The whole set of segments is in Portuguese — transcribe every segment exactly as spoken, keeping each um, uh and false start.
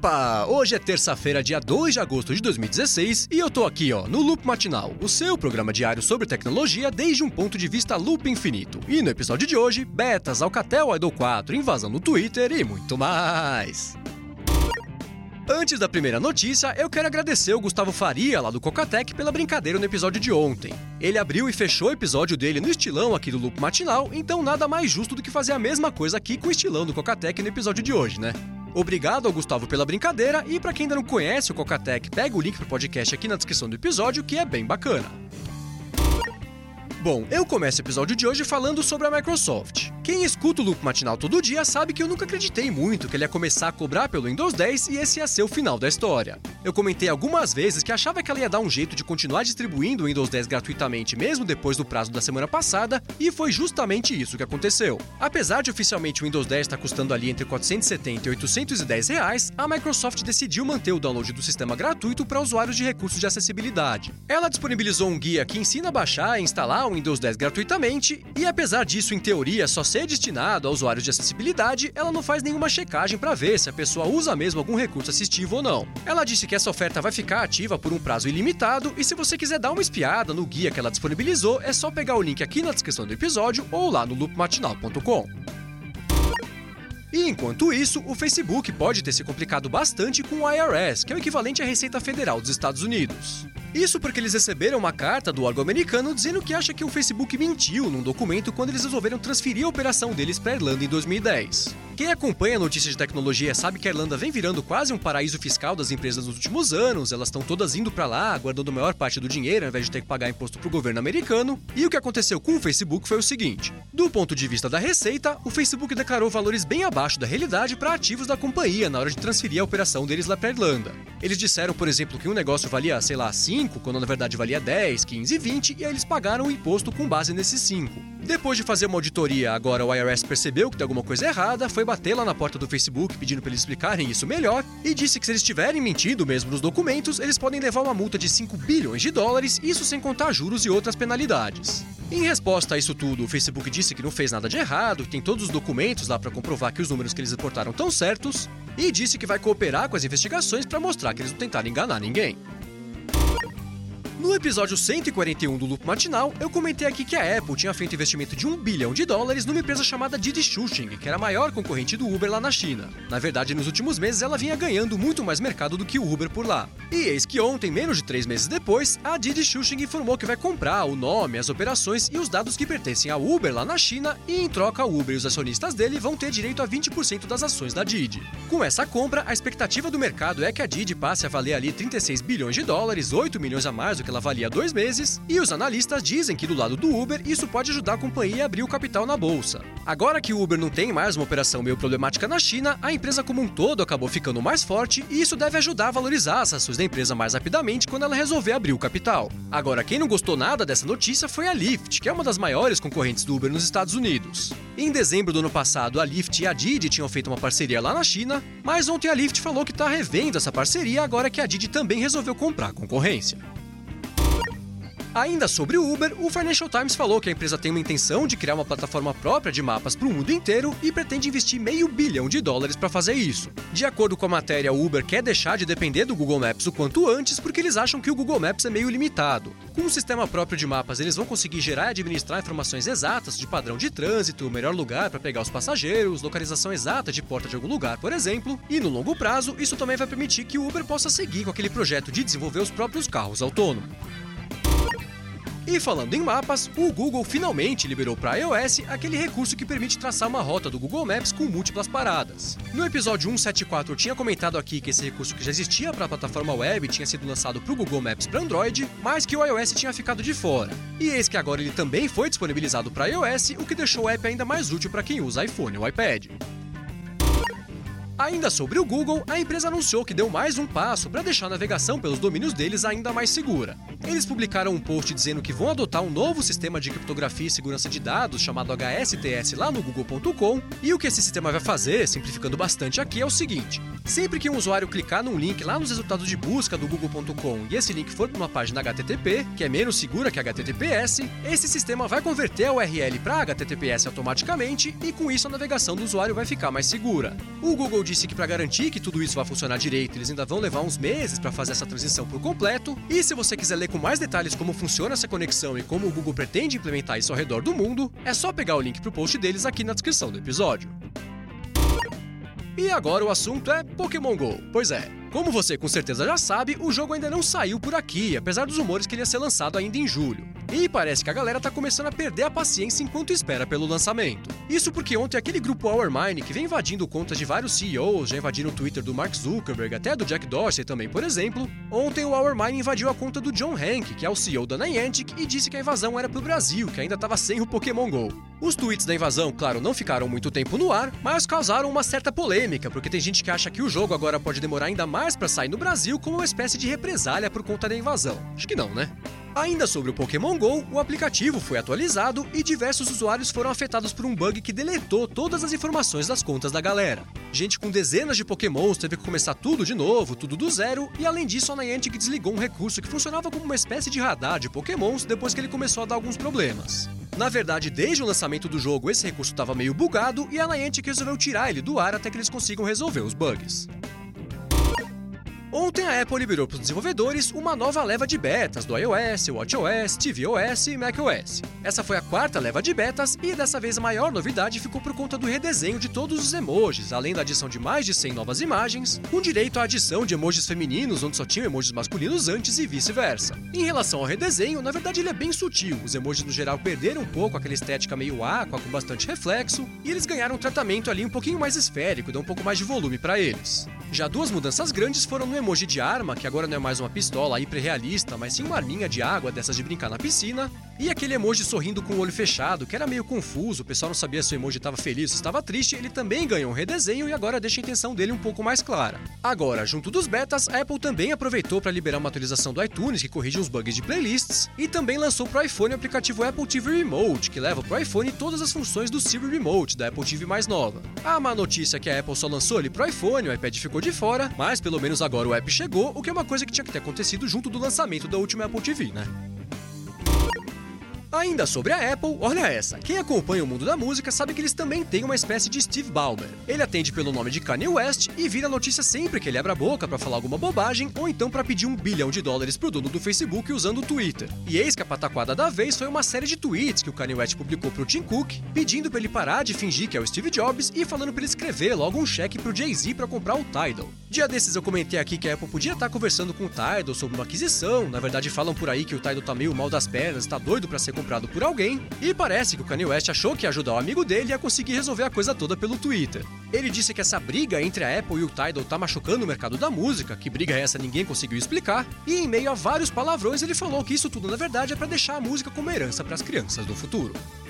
Opa! Hoje é terça-feira, dia dois de agosto de dois mil e dezesseis, e eu tô aqui, ó, no Loop Matinal, o seu programa diário sobre tecnologia desde um ponto de vista loop infinito. E no episódio de hoje, betas, Alcatel Idol quatro, invasão no Twitter e muito mais. Antes da primeira notícia, eu quero agradecer o Gustavo Faria, lá do Cocatec, pela brincadeira no episódio de ontem. Ele abriu e fechou o episódio dele no estilão aqui do Loop Matinal, então nada mais justo do que fazer a mesma coisa aqui com o estilão do Cocatec no episódio de hoje, né? Obrigado ao Gustavo pela brincadeira, e pra quem ainda não conhece o Cocatec, pega o link pro podcast aqui na descrição do episódio, que é bem bacana. Bom, eu começo o episódio de hoje falando sobre a Microsoft. Quem escuta o Loop Matinal todo dia sabe que eu nunca acreditei muito que ele ia começar a cobrar pelo Windows dez e esse ia ser o final da história. Eu comentei algumas vezes que achava que ela ia dar um jeito de continuar distribuindo o Windows dez gratuitamente mesmo depois do prazo da semana passada, e foi justamente isso que aconteceu. Apesar de oficialmente o Windows dez estar custando ali entre quatrocentos e setenta e oitocentos e dez reais, a Microsoft decidiu manter o download do sistema gratuito para usuários de recursos de acessibilidade. Ela disponibilizou um guia que ensina a baixar e instalar o Windows dez gratuitamente, e apesar disso, em teoria, só ser destinado a usuários de acessibilidade, ela não faz nenhuma checagem para ver se a pessoa usa mesmo algum recurso assistivo ou não. Ela disse que essa oferta vai ficar ativa por um prazo ilimitado, e se você quiser dar uma espiada no guia que ela disponibilizou, é só pegar o link aqui na descrição do episódio ou lá no loop matinal ponto com. E enquanto isso, o Facebook pode ter se complicado bastante com o I R S, que é o equivalente à Receita Federal dos Estados Unidos. Isso porque eles receberam uma carta do órgão americano dizendo que acha que o Facebook mentiu num documento quando eles resolveram transferir a operação deles para a Irlanda em dois mil e dez. Quem acompanha notícias de tecnologia sabe que a Irlanda vem virando quase um paraíso fiscal das empresas nos últimos anos, elas estão todas indo para lá, guardando a maior parte do dinheiro ao invés de ter que pagar imposto para o governo americano, e o que aconteceu com o Facebook foi o seguinte: do ponto de vista da receita, o Facebook declarou valores bem abaixo da realidade para ativos da companhia na hora de transferir a operação deles lá para a Irlanda. Eles disseram, por exemplo, que um negócio valia, sei lá, cinco, quando na verdade valia dez, quinze, vinte, e aí eles pagaram o imposto com base nesses cinco. Depois de fazer uma auditoria, agora o I R S percebeu que tem alguma coisa errada, foi bater lá na porta do Facebook pedindo para eles explicarem isso melhor, e disse que se eles tiverem mentido mesmo nos documentos, eles podem levar uma multa de cinco bilhões de dólares, isso sem contar juros e outras penalidades. Em resposta a isso tudo, o Facebook disse que não fez nada de errado, que tem todos os documentos lá para comprovar que os números que eles reportaram estão certos, e disse que vai cooperar com as investigações para mostrar que eles não tentaram enganar ninguém. No episódio cento e quarenta e um do Loop Matinal, eu comentei aqui que a Apple tinha feito investimento de um bilhão de dólares numa empresa chamada Didi Chuxing, que era a maior concorrente do Uber lá na China. Na verdade, nos últimos meses ela vinha ganhando muito mais mercado do que o Uber por lá. E eis que ontem, menos de três meses depois, a Didi Chuxing informou que vai comprar o nome, as operações e os dados que pertencem ao Uber lá na China, e em troca o Uber e os acionistas dele vão ter direito a vinte por cento das ações da Didi. Com essa compra, a expectativa do mercado é que a Didi passe a valer ali trinta e seis bilhões de dólares, oito milhões a mais do que ela valia há dois meses, e os analistas dizem que do lado do Uber isso pode ajudar a companhia a abrir o capital na bolsa. Agora que o Uber não tem mais uma operação meio problemática na China, a empresa como um todo acabou ficando mais forte, e isso deve ajudar a valorizar as ações da empresa mais rapidamente quando ela resolver abrir o capital. Agora, quem não gostou nada dessa notícia foi a Lyft, que é uma das maiores concorrentes do Uber nos Estados Unidos. Em dezembro do ano passado, a Lyft e a Didi tinham feito uma parceria lá na China, mas ontem a Lyft falou que está revendo essa parceria agora que a Didi também resolveu comprar a concorrência. Ainda sobre o Uber, o Financial Times falou que a empresa tem uma intenção de criar uma plataforma própria de mapas para o mundo inteiro e pretende investir meio bilhão de dólares para fazer isso. De acordo com a matéria, o Uber quer deixar de depender do Google Maps o quanto antes porque eles acham que o Google Maps é meio limitado. Com um sistema próprio de mapas, eles vão conseguir gerar e administrar informações exatas de padrão de trânsito, o melhor lugar para pegar os passageiros, localização exata de porta de algum lugar, por exemplo, e no longo prazo, isso também vai permitir que o Uber possa seguir com aquele projeto de desenvolver os próprios carros autônomos. E falando em mapas, o Google finalmente liberou para iOS aquele recurso que permite traçar uma rota do Google Maps com múltiplas paradas. No episódio cento e setenta e quatro eu tinha comentado aqui que esse recurso que já existia para a plataforma web tinha sido lançado para o Google Maps para Android, mas que o iOS tinha ficado de fora. E eis que agora ele também foi disponibilizado para iOS, o que deixou o app ainda mais útil para quem usa iPhone ou iPad. Ainda sobre o Google, a empresa anunciou que deu mais um passo para deixar a navegação pelos domínios deles ainda mais segura. Eles publicaram um post dizendo que vão adotar um novo sistema de criptografia e segurança de dados chamado H S T S lá no google ponto com, e o que esse sistema vai fazer, simplificando bastante aqui, é o seguinte: Sempre que um usuário clicar num link lá nos resultados de busca do google ponto com e esse link for para uma página H T T P, que é menos segura que H T T P S, esse sistema vai converter a U R L para H T T P S automaticamente e com isso a navegação do usuário vai ficar mais segura. O Google disse que para garantir que tudo isso vai funcionar direito, eles ainda vão levar uns meses para fazer essa transição por completo, e se você quiser ler com mais detalhes como funciona essa conexão e como o Google pretende implementar isso ao redor do mundo, é só pegar o link pro post deles aqui na descrição do episódio. E agora o assunto é Pokémon GO. Pois é, como você com certeza já sabe, o jogo ainda não saiu por aqui, apesar dos rumores que ele ia ser lançado ainda em julho. E parece que a galera tá começando a perder a paciência enquanto espera pelo lançamento. Isso porque ontem aquele grupo Hourmine, que vem invadindo contas de vários C E Os, já invadiram o Twitter do Mark Zuckerberg, até do Jack Dorsey também, por exemplo, ontem o Hourmine invadiu a conta do John Hank, que é o C E O da Niantic, e disse que a invasão era pro Brasil, que ainda tava sem o Pokémon GO. Os tweets da invasão, claro, não ficaram muito tempo no ar, mas causaram uma certa polêmica, porque tem gente que acha que o jogo agora pode demorar ainda mais pra sair no Brasil como uma espécie de represália por conta da invasão. Acho que não, né? Ainda sobre o Pokémon GO, o aplicativo foi atualizado e diversos usuários foram afetados por um bug que deletou todas as informações das contas da galera. Gente com dezenas de Pokémons teve que começar tudo de novo, tudo do zero, e além disso a Niantic desligou um recurso que funcionava como uma espécie de radar de Pokémons depois que ele começou a dar alguns problemas. Na verdade, desde o lançamento do jogo esse recurso estava meio bugado e a Niantic resolveu tirar ele do ar até que eles consigam resolver os bugs. Ontem a Apple liberou para os desenvolvedores uma nova leva de betas do iOS, WatchOS, tvOS e macOS. Essa foi a quarta leva de betas e dessa vez a maior novidade ficou por conta do redesenho de todos os emojis, além da adição de mais de cem novas imagens, com direito à adição de emojis femininos onde só tinham emojis masculinos antes e vice-versa. Em relação ao redesenho, na verdade ele é bem sutil, os emojis no geral perderam um pouco aquela estética meio aqua com bastante reflexo, e eles ganharam um tratamento ali um pouquinho mais esférico, dá um pouco mais de volume para eles. Já duas mudanças grandes foram no emoji de arma, que agora não é mais uma pistola hiperrealista, mas sim uma arminha de água dessas de brincar na piscina, e aquele emoji sorrindo com o olho fechado, que era meio confuso, o pessoal não sabia se o emoji estava feliz ou estava triste, ele também ganhou um redesenho e agora deixa a intenção dele um pouco mais clara. Agora, junto dos betas, a Apple também aproveitou para liberar uma atualização do iTunes que corrige os bugs de playlists, e também lançou para o iPhone o aplicativo Apple T V Remote, que leva para o iPhone todas as funções do Siri Remote, da Apple T V mais nova. A má notícia é que a Apple só lançou ele para o iPhone, o iPad ficou de fora, mas pelo menos agora o app chegou, o que é uma coisa que tinha que ter acontecido junto do lançamento da última Apple T V, né? Ainda sobre a Apple, olha essa. Quem acompanha o mundo da música sabe que eles também têm uma espécie de Steve Ballmer. Ele atende pelo nome de Kanye West e vira notícia sempre que ele abre a boca pra falar alguma bobagem ou então pra pedir um bilhão de dólares pro dono do Facebook usando o Twitter. E eis que a pataquada da vez foi uma série de tweets que o Kanye West publicou pro Tim Cook, pedindo pra ele parar de fingir que é o Steve Jobs e falando pra ele escrever logo um cheque pro Jay-Z pra comprar o Tidal. Dia desses eu comentei aqui que a Apple podia estar conversando com o Tidal sobre uma aquisição, na verdade falam por aí que o Tidal tá meio mal das pernas, tá doido pra ser comprado por alguém, e parece que o Kanye West achou que ia ajudar o amigo dele a conseguir resolver a coisa toda pelo Twitter. Ele disse que essa briga entre a Apple e o Tidal tá machucando o mercado da música, que briga é essa ninguém conseguiu explicar, e em meio a vários palavrões ele falou que isso tudo na verdade é pra deixar a música como herança pras crianças do futuro.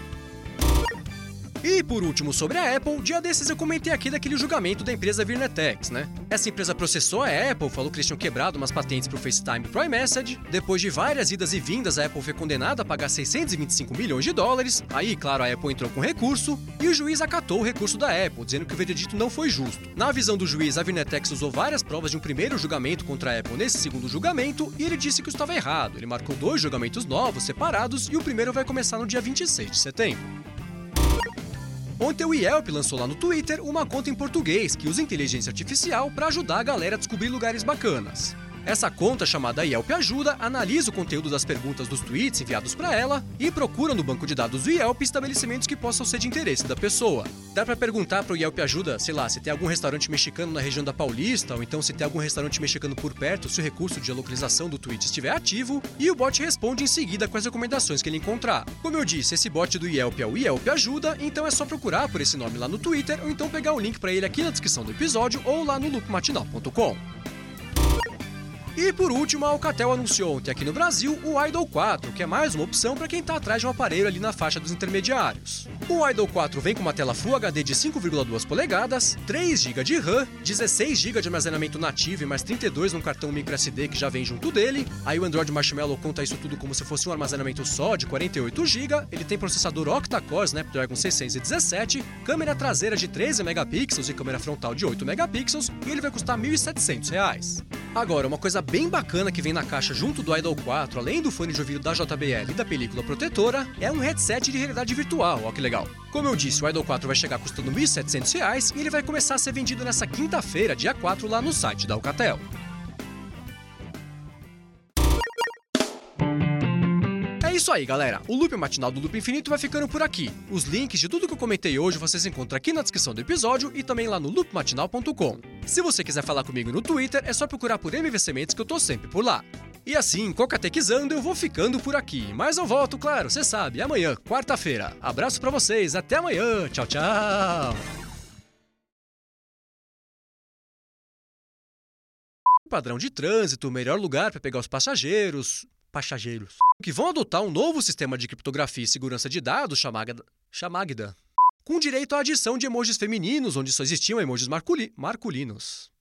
E por último sobre a Apple, dia desses eu comentei aqui daquele julgamento da empresa Virnetex, né? Essa empresa processou a Apple, falou que eles tinham quebrado umas patentes pro FaceTime e pro iMessage. Depois de várias idas e vindas, a Apple foi condenada a pagar seiscentos e vinte e cinco milhões de dólares. Aí, claro, a Apple entrou com recurso e o juiz acatou o recurso da Apple, dizendo que o veredito não foi justo. Na visão do juiz, a Virnetex usou várias provas de um primeiro julgamento contra a Apple nesse segundo julgamento e ele disse que isso estava errado. Ele marcou dois julgamentos novos, separados, e o primeiro vai começar no dia vinte e seis de setembro. Ontem o Yelp lançou lá no Twitter uma conta em português que usa inteligência artificial para ajudar a galera a descobrir lugares bacanas. Essa conta, chamada Yelp Ajuda, analisa o conteúdo das perguntas dos tweets enviados para ela e procura no banco de dados do Yelp estabelecimentos que possam ser de interesse da pessoa. Dá para perguntar pro Yelp Ajuda, sei lá, se tem algum restaurante mexicano na região da Paulista, ou então se tem algum restaurante mexicano por perto, se o recurso de geolocalização do tweet estiver ativo, e o bot responde em seguida com as recomendações que ele encontrar. Como eu disse, esse bot do Yelp é o Yelp Ajuda, então é só procurar por esse nome lá no Twitter, ou então pegar o link para ele aqui na descrição do episódio ou lá no loop matinal ponto com. E por último, a Alcatel anunciou ontem aqui no Brasil o Idol quatro, que é mais uma opção para quem está atrás de um aparelho ali na faixa dos intermediários. O Idol quatro vem com uma tela Full H D de cinco vírgula duas polegadas, três gigas de RAM, dezesseis gigas de armazenamento nativo e mais trinta e dois num cartão microSD que já vem junto dele. Aí o Android Marshmallow conta isso tudo como se fosse um armazenamento só de quarenta e oito gigas. Ele tem processador octa-core Snapdragon seiscentos e dezessete, câmera traseira de treze megapixels e câmera frontal de oito megapixels, e ele vai custar mil e setecentos reais. Agora, uma coisa bem bacana que vem na caixa junto do Idol quatro, além do fone de ouvido da J B L e da película protetora, é um headset de realidade virtual, ó que legal. Como eu disse, o Idol quatro vai chegar custando mil e setecentos reais e ele vai começar a ser vendido nessa quinta-feira, dia quatro, lá no site da Alcatel. É isso aí, galera. O Loop Matinal do Loop Infinito vai ficando por aqui. Os links de tudo que eu comentei hoje vocês encontram aqui na descrição do episódio e também lá no loop matinal ponto com. Se você quiser falar comigo no Twitter, é só procurar por M V Sementes que eu tô sempre por lá. E assim, cocatequizando, eu vou ficando por aqui. Mas eu volto, claro, você sabe, amanhã, quarta-feira. Abraço pra vocês, até amanhã. Tchau, tchau. Padrão de trânsito, melhor lugar para pegar os passageiros... Passageiros. Que vão adotar um novo sistema de criptografia e segurança de dados chamado Chamagda, com direito à adição de emojis femininos, onde só existiam emojis marculi... marculinos.